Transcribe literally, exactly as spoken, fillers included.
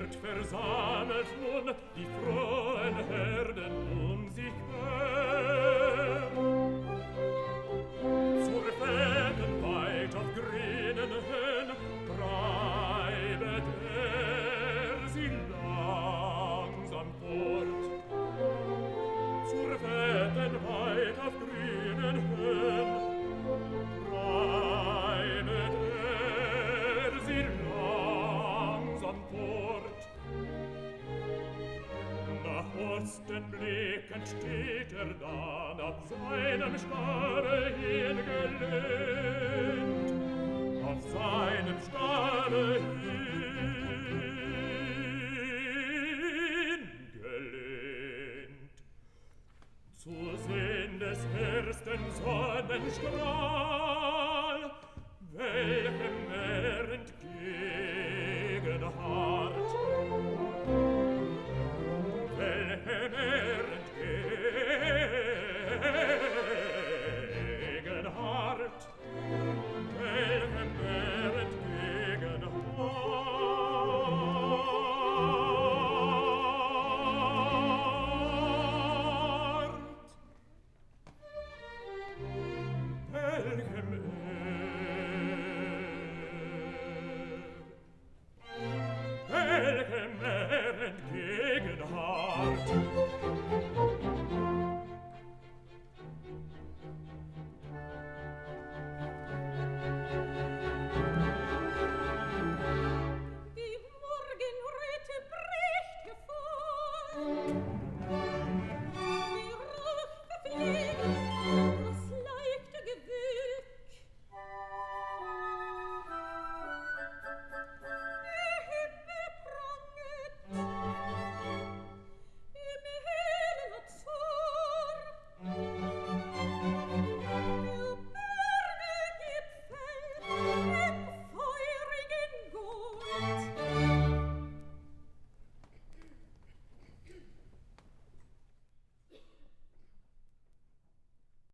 wird versammelt nun die frohen Herden um sich her. Zur fetten Weid auf grünen Höhen treibet er sie langsam fort. Zur fetten Weid auf grünen Höhen treibet er sie langsam fort. Nach Osten blickend steht er dann auf seinem Stalle hingelehnt, auf seinem Stalle hingelehnt. Zu sehen des ersten Sonnenstrahl, welchem